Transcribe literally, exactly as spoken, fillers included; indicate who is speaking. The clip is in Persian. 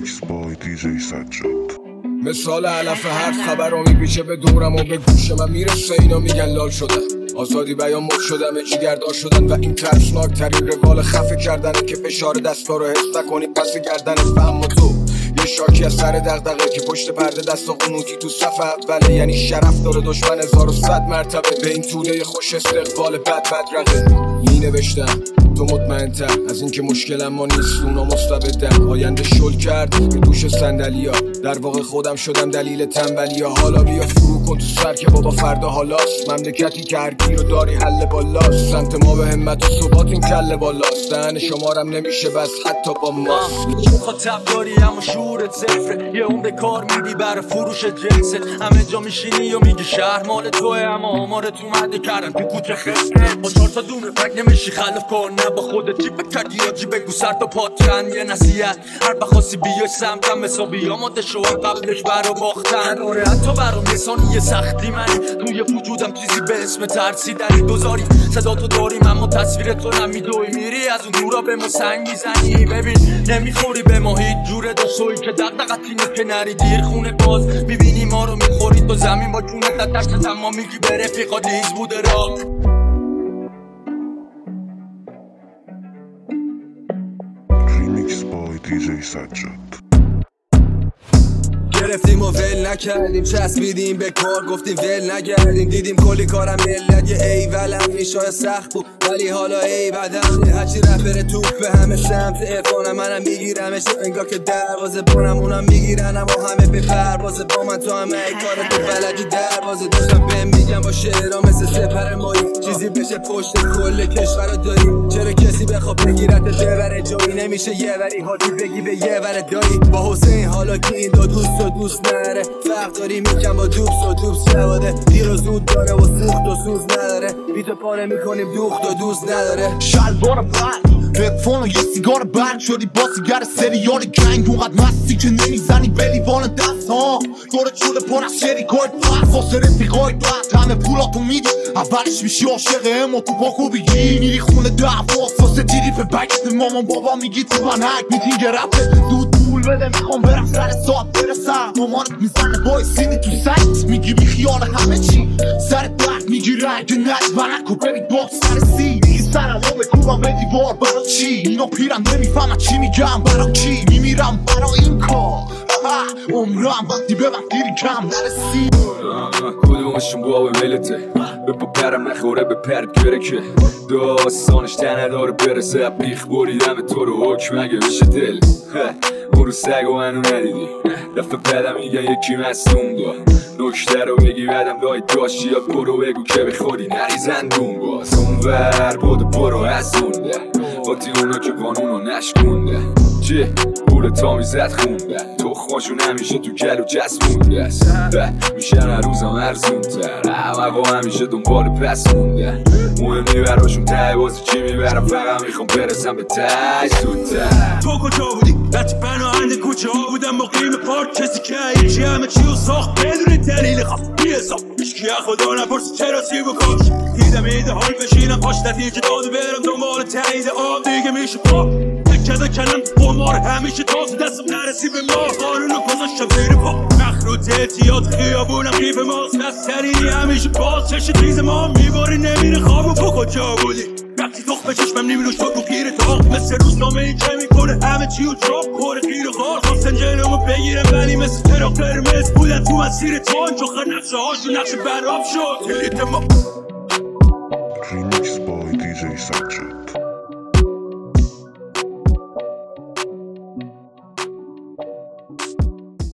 Speaker 1: ریمیکس بای دی جی سجاد.
Speaker 2: مثال علف حرف خبر رو میپیچه به دورم و به گوش من میرسه، اینا میگن لال شدن، آزادی بیان مد شدم، جیگردار شدن و این ترسناک ترین روال خفه کردنه که فشار دستا رو حس نکنی پس گردنت. و اما تو یه شاکی از سر دغدغه که پشت پرده دست و قنوتی تو صف اوله، یعنی شرف داره دشمن هزار و صد مرتبه به این توده خوش استقبال بد بد رقه. می نوشتم تو مطمئن‌تر از اینکه مشکلم ما نیست، اونا مستبدن. آینده شل کرد به دوش صندلیا، در واقع خودم شدم دلیل تنبلیا. حالا بیا فرو کن تو سر که بابا فردا حالاست، مملکتی که هر گیر و داری حل بالاست. سمت ما به همت و ثبات این کله بالاست، دهن شمارم نمیشه بس حتی با ماست.
Speaker 3: مخاطب داری اما شعورت صفره، یه عمر کار میدی برای فروش جنست. همه جا میشینی و میگی شهر مال توه، اما آمارت اومده کردن تو کوچه خسته. با چهار تا دونه فک نمیشی خلف کار، نه با خودت چی بکردی یا جی بگو سر تا پات چند. یه نصیحت هر بخواستی بیای سمتم حسابی آماده شو قبلش برا باختن. آره حتی برام یه ثانیه سختی منی، توی وجودم چیزی به اسم ترسیدنی. دوزاری صدا تو داریم اما تصویر تو نمیدوی، میری از اون دورا به ما سنگ میزنی. ببین نمیخوری به ما هیچ جوره دستویی که دقدقت اینه که نری دیر خونه باز میبینی ما رو میخورید با زمین با جونت دست تمام میگی به رفیقا دیز بوده را.
Speaker 1: ریمیکس بای دی جی سجاد.
Speaker 4: گرفتیم و ول نکردیم، چسبیدیم به کار گفتیم ول نگردیم. دیدیم کلی کارم ملت یه ایولم میشای سخت بود ولی حالا ای بدم. هرچی رفره توپ به همه سمت افانم منم میگیرمش، انگار که دروازه بانم اونم میگیرن اما همه به پروازه با من. تو همه ای کار تو بلدی دروازه داشتم بهم میگم با شعرها مثل سپر مایی چیزی بشه پشت کل کشور داری. چرا کسی بخواب بگیرت ببره جایی نمیشه یه وری حالی بگی به یه ور دایی. با حسین حالا که این دو دوست و دوست نره فرق داری میگم با دوبس و دوبس شواده. دیر و زود داره و سوخت و سوز نداره، بیتو پاره میکنیم دوخت و دوست نداره.
Speaker 5: شلوار برد هدفون و یه سیگار برد شدی با سیگر سریال گنگ، اونقدر مستی که نمیزنی به لیوان دست ها. دور چوله پر از شریکای پس واسه رفیقای بعد همه پولاتو میدی، اولش میشی عاشق اما تو پاکو بگی میری خونه دعواست واسه تریپ بکت مامان بابا میگی تو من حک میتین گرفته دود پول بده میخوام برم سر ساعت برسم. مامانت میزنه بای سینی تو سرت میگی بی خیال همه چی سرت برد میگیره اگه نج برکو ببی باک سر سی میگی سرم رو بکوبم به دیوار برا چی. اینا پیرم نمیفهمم چی میگم برا کی میمیرم برا این کار عمرم وقتی به من دیری کم نرسی.
Speaker 6: کدومشون با ولته به پا پرم نخوره به پرد گره که داستانش تنه داره برسه. بیخ بریدم تو رو حکم اگه بشه دل اون رو سگ و منو ندیدی دفعه بدم میگن یکی مستون دار نکته رو بگی بدم دایی داشتی یا برو بگو که بخوری نریزن دون باز اونور بود برو از اونده باتی اونا که قانون رو نشکونده چه پول تا میزد خونده تخماشون همیشه تو کلو چسبونده است میشن هر روزم ارزون تر همه همیشه دنبال پس مونده مهم نی براشون ته بازی چی میبرم فقط میخوام برسم به ته زودتر.
Speaker 7: تو کجا بودی؟ بچه پناهنده کوچه ها بودم مقیم پارک کسی که هیچی همه چی رو ساخت بدون دلیل خاص بی حساب هیچکی خدا نپرسی چرا سیب و کاش دیدم ایده حال بشینم پاش نتیجه داده برم دنبال تایید آب دیگه میشه پا تکده کلم قمار همیشه تازه دستم نرسی به ما قانونو گذاشتم زیر پا مخروط اعتیاد خیابونم قیف ماست بسترینی همیشه باز چش تیز ما میباری نمیره خواب و تو کجا بودی وقتی تخ به چشمم نیمیروش تو رو گیر تاق مثل روزنامه این که میکنه همه چی و چاپ کره غیر غار خواستن جلومو بگیرم ولی مثل تراق قرمز بودن تو مسیر تان چخر نقشه هاشون نقشه برام شد تلیت ما.
Speaker 1: ریمیکس بای دی جی سجاد.